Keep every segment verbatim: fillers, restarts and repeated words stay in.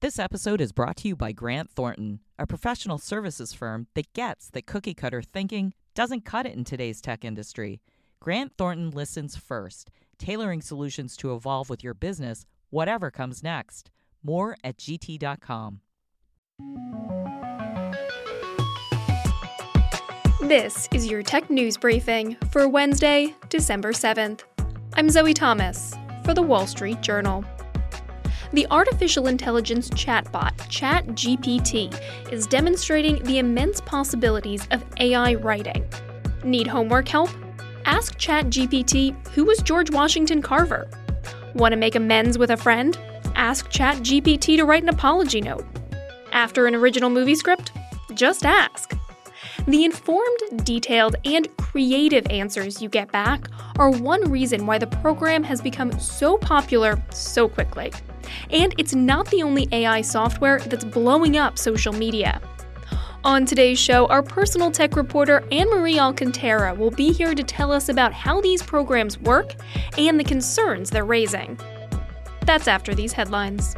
This episode is brought to you by Grant Thornton, a professional services firm that gets that cookie-cutter thinking doesn't cut it in today's tech industry. Grant Thornton listens first, tailoring solutions to evolve with your business, whatever comes next. More at G T dot com. This is your tech news briefing for Wednesday, December seventh. I'm Zoe Thomas for The Wall Street Journal. The artificial intelligence chatbot ChatGPT is demonstrating the immense possibilities of A I writing. Need homework help? Ask ChatGPT who was George Washington Carver. Want to make amends with a friend? Ask ChatGPT to write an apology note. After an original movie script? Just ask. The informed, detailed, and creative answers you get back are one reason why the program has become so popular so quickly. And it's not the only A I software that's blowing up social media. On today's show, our personal tech reporter Anne-Marie Alcantara will be here to tell us about how these programs work and the concerns they're raising. That's after these headlines.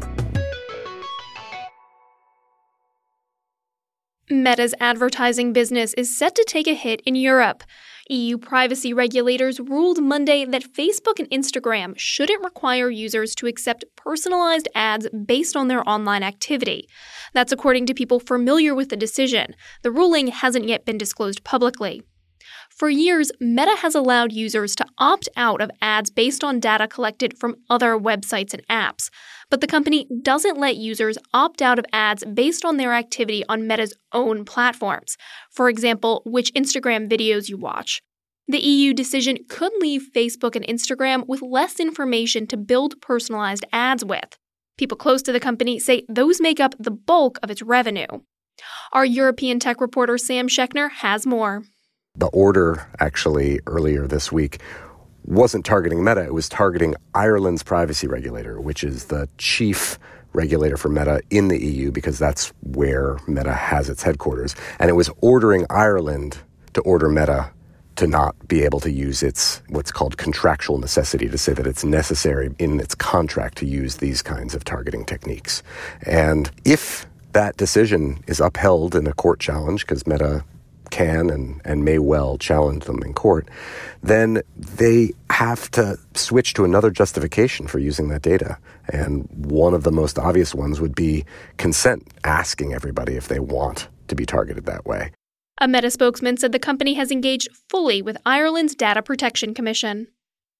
Meta's advertising business is set to take a hit in Europe. E U privacy regulators ruled Monday that Facebook and Instagram shouldn't require users to accept personalized ads based on their online activity. That's according to people familiar with the decision. The ruling hasn't yet been disclosed publicly. For years, Meta has allowed users to opt out of ads based on data collected from other websites and apps. But the company doesn't let users opt out of ads based on their activity on Meta's own platforms. For example, which Instagram videos you watch. The E U decision could leave Facebook and Instagram with less information to build personalized ads with. People close to the company say those make up the bulk of its revenue. Our European tech reporter Sam Schechner has more. The order, actually, earlier this week, wasn't targeting Meta. It was targeting Ireland's privacy regulator, which is the chief regulator for Meta in the E U, because that's where Meta has its headquarters. And it was ordering Ireland to order Meta to not be able to use its what's called contractual necessity, to say that it's necessary in its contract to use these kinds of targeting techniques. And if that decision is upheld in a court challenge, because Meta can and, and may well challenge them in court, then they have to switch to another justification for using that data. And one of the most obvious ones would be consent, asking everybody if they want to be targeted that way. A Meta spokesman said the company has engaged fully with Ireland's Data Protection Commission.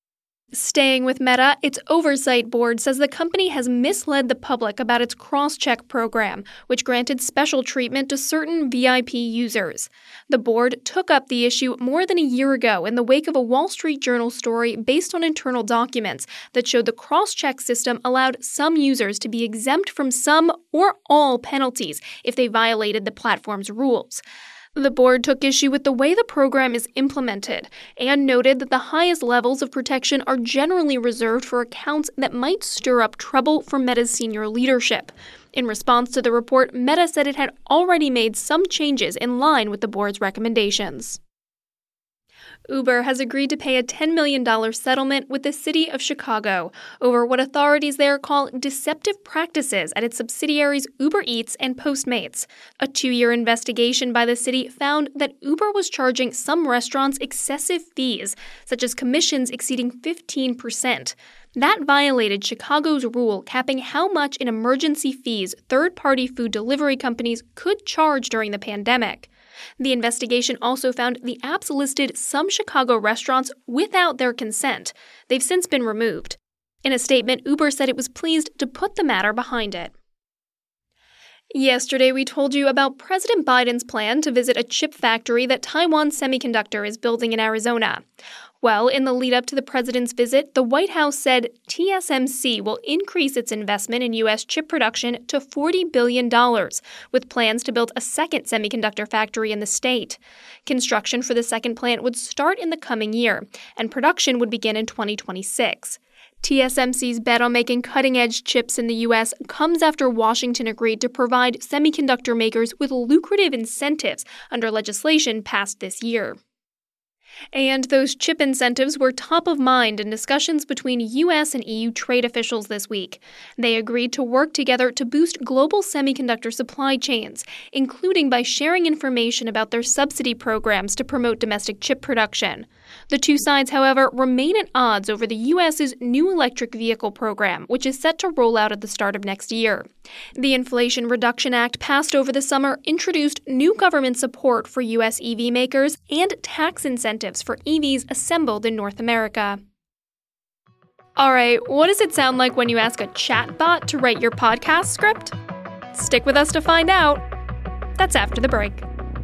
Staying with Meta, its oversight board says the company has misled the public about its cross-check program, which granted special treatment to certain V I P users. The board took up the issue more than a year ago in the wake of a Wall Street Journal story based on internal documents that showed the cross-check system allowed some users to be exempt from some or all penalties if they violated the platform's rules. The board took issue with the way the program is implemented and noted that the highest levels of protection are generally reserved for accounts that might stir up trouble for Meta's senior leadership. In response to the report, Meta said it had already made some changes in line with the board's recommendations. Uber has agreed to pay a ten million dollars settlement with the city of Chicago over what authorities there call deceptive practices at its subsidiaries Uber Eats and Postmates. A two-year investigation by the city found that Uber was charging some restaurants excessive fees, such as commissions exceeding fifteen percent. That violated Chicago's rule capping how much in emergency fees third-party food delivery companies could charge during the pandemic. The investigation also found the apps listed some Chicago restaurants without their consent. They've since been removed. In a statement, Uber said it was pleased to put the matter behind it. Yesterday, we told you about President Biden's plan to visit a chip factory that Taiwan Semiconductor is building in Arizona. Well, in the lead-up to the president's visit, the White House said T S M C will increase its investment in U S chip production to forty billion dollars, with plans to build a second semiconductor factory in the state. Construction for the second plant would start in the coming year, and production would begin in twenty twenty-six. T S M C's bet on making cutting-edge chips in the U S comes after Washington agreed to provide semiconductor makers with lucrative incentives under legislation passed this year. And those chip incentives were top of mind in discussions between U S and E U trade officials this week. They agreed to work together to boost global semiconductor supply chains, including by sharing information about their subsidy programs to promote domestic chip production. The two sides, however, remain at odds over the U S's new electric vehicle program, which is set to roll out at the start of next year. The Inflation Reduction Act passed over the summer introduced new government support for U S E V makers and tax incentives for E Vs assembled in North America. All right, what does it sound like when you ask a chatbot to write your podcast script? Stick with us to find out. That's after the break.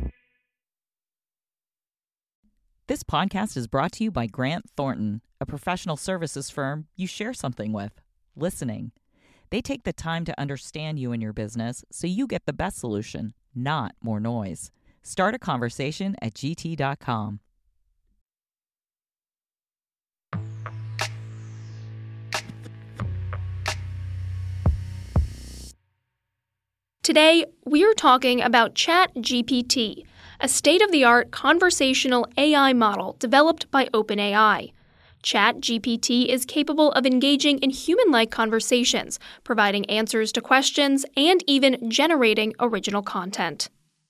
This podcast is brought to you by Grant Thornton, a professional services firm you share something with, listening. They take the time to understand you and your business so you get the best solution, not more noise. Start a conversation at G T dot com. Today, we're talking about ChatGPT, a state-of-the-art conversational A I model developed by OpenAI. ChatGPT is capable of engaging in human-like conversations, providing answers to questions, and even generating original content.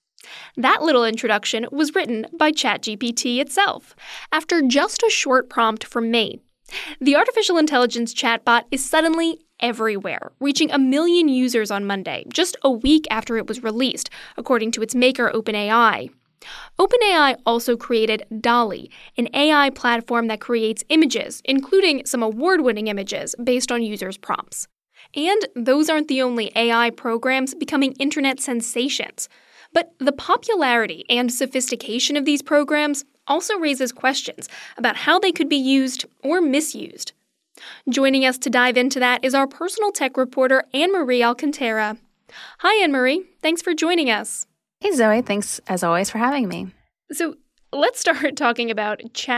That little introduction was written by ChatGPT itself, after just a short prompt from me. The artificial intelligence chatbot is suddenly everywhere, reaching a million users on Monday, just a week after it was released, according to its maker, OpenAI. OpenAI also created DALL-E, an A I platform that creates images, including some award-winning images based on users' prompts. And those aren't the only A I programs becoming internet sensations. But the popularity and sophistication of these programs also raises questions about how they could be used or misused. Joining us to dive into that is our personal tech reporter, Anne-Marie Alcantara. Hi, Anne-Marie. Thanks for joining us. Hey, Zoe. Thanks, as always, for having me. So let's start talking about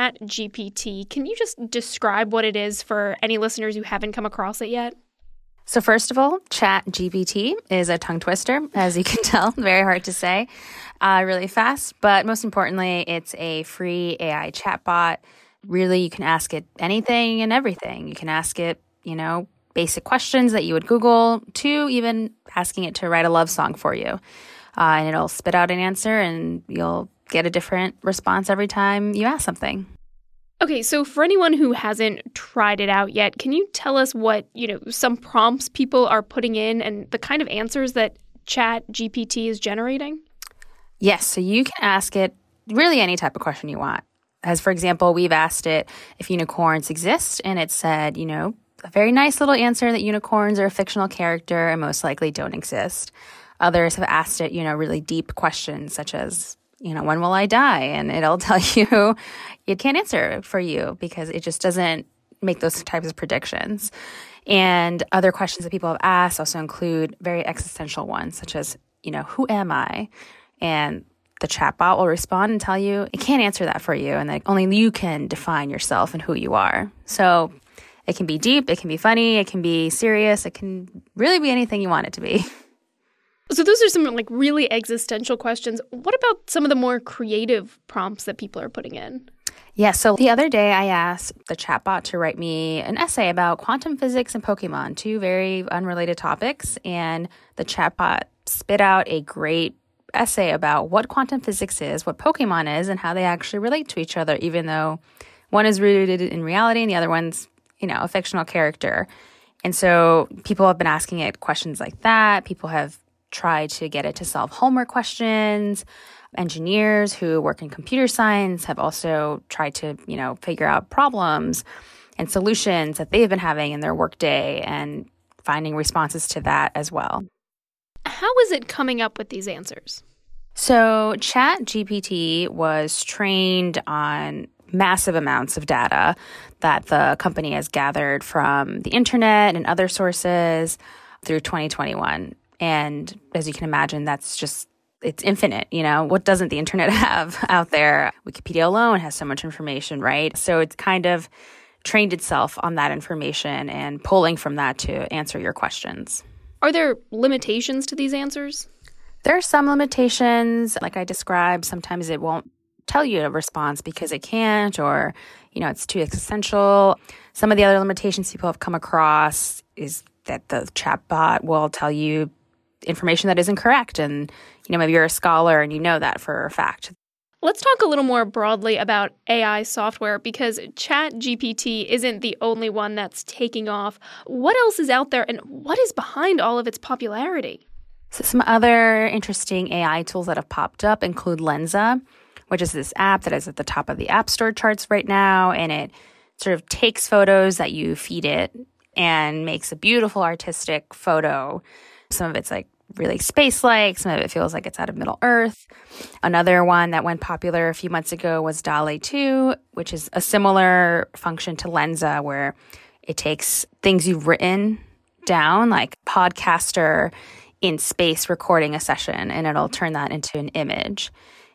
ChatGPT. Can you just describe what it is for any listeners who haven't come across it yet? So first of all, ChatGPT is a tongue twister, as you can tell. Very hard to say, uh, really fast. But most importantly, it's a free A I chatbot. Really, you can ask it anything and everything. You can ask it, you know, basic questions that you would Google, to even asking it to write a love song for you. Uh, and it'll spit out an answer, and you'll get a different response every time you ask something. Okay, so for anyone who hasn't tried it out yet, can you tell us what, you know, some prompts people are putting in and the kind of answers that ChatGPT is generating? Yes, so you can ask it really any type of question you want. As for example, we've asked it if unicorns exist, and it said, you know, a very nice little answer that unicorns are a fictional character and most likely don't exist. Others have asked it, you know, really deep questions such as, you know, when will I die? And it'll tell you it can't answer for you because it just doesn't make those types of predictions. And other questions that people have asked also include very existential ones, such as, you know, who am I? And the chatbot will respond and tell you it can't answer that for you, and that only you can define yourself and who you are. So it can be deep, it can be funny, it can be serious, it can really be anything you want it to be. So those are some like really existential questions. What about some of the more creative prompts that people are putting in? Yeah, so the other day I asked the chatbot to write me an essay about quantum physics and Pokemon, two very unrelated topics, and the chatbot spit out a great essay about what quantum physics is, what Pokemon is, and how they actually relate to each other, even though one is rooted in reality and the other one's, you know, a fictional character. And so people have been asking it questions like that. People have tried to get it to solve homework questions. Engineers who work in computer science have also tried to, you know, figure out problems and solutions that they've been having in their workday and finding responses to that as well. How is it coming up with these answers? So ChatGPT was trained on massive amounts of data that the company has gathered from the internet and other sources through twenty twenty-one. And as you can imagine, that's just, it's infinite. You know, what doesn't the internet have out there? Wikipedia alone has so much information, right? So it's kind of trained itself on that information and pulling from that to answer your questions. Are there limitations to these answers? There are some limitations. Like I described, sometimes it won't tell you a response because it can't, or, you know, it's too existential. Some of the other limitations people have come across is that the chatbot will tell you information that isn't correct. And, you know, maybe you're a scholar and you know that for a fact. Let's talk a little more broadly about A I software, because ChatGPT isn't the only one that's taking off. What else is out there, and what is behind all of its popularity? So some other interesting A I tools that have popped up include Lensa, which is this app that is at the top of the App Store charts right now, and it sort of takes photos that you feed it and makes a beautiful artistic photo. Some of it's like really space-like, some of it feels like it's out of Middle Earth. Another one that went popular a few months ago was DALL-E two, which is a similar function to Lensa, where it takes things you've written down, like podcaster in space recording a session, and it'll turn that into an image.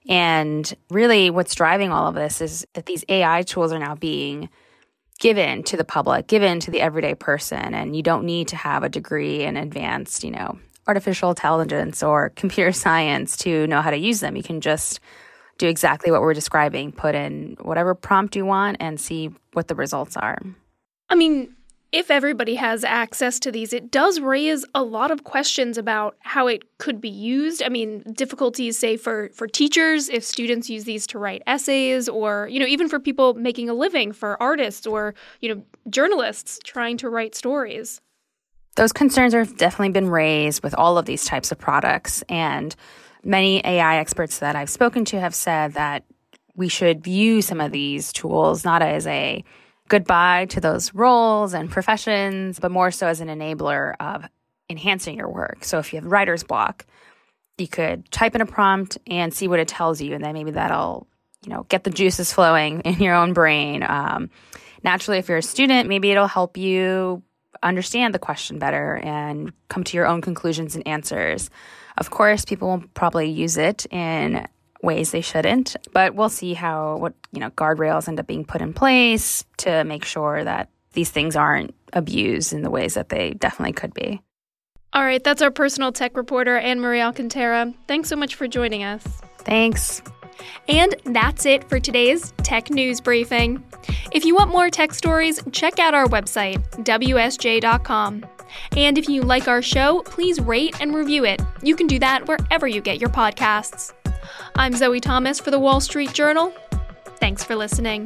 And really what's driving all of this is that these A I tools are now being given to the public, given to the everyday person, and you don't need to have a degree in advanced, you know, artificial intelligence or computer science to know how to use them. You can just do exactly what we're describing, put in whatever prompt you want and see what the results are. I mean, if everybody has access to these, it does raise a lot of questions about how it could be used. I mean, difficulties, say, for, for teachers, if students use these to write essays, or, you know, even for people making a living, for artists or, you know, journalists trying to write stories. Those concerns have definitely been raised with all of these types of products. And many A I experts that I've spoken to have said that we should view some of these tools not as a goodbye to those roles and professions, but more so as an enabler of enhancing your work. So if you have writer's block, you could type in a prompt and see what it tells you, and then maybe that'll, you know, get the juices flowing in your own brain. Um, naturally, if you're a student, maybe it'll help you understand the question better and come to your own conclusions and answers. Of course, people will probably use it in ways they shouldn't, but we'll see how, what, you know, guardrails end up being put in place to make sure that these things aren't abused in the ways that they definitely could be. All right, that's our personal tech reporter, Anne-Marie Alcantara. Thanks so much for joining us. Thanks. And that's it for today's Tech News Briefing. If you want more tech stories, check out our website, W S J dot com. And if you like our show, please rate and review it. You can do that wherever you get your podcasts. I'm Zoe Thomas for The Wall Street Journal. Thanks for listening.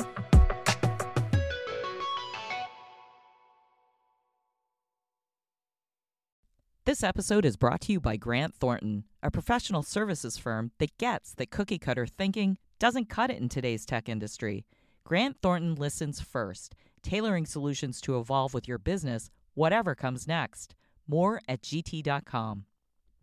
This episode is brought to you by Grant Thornton, a professional services firm that gets that cookie cutter thinking doesn't cut it in today's tech industry. Grant Thornton listens first, tailoring solutions to evolve with your business, whatever comes next. More at G T dot com.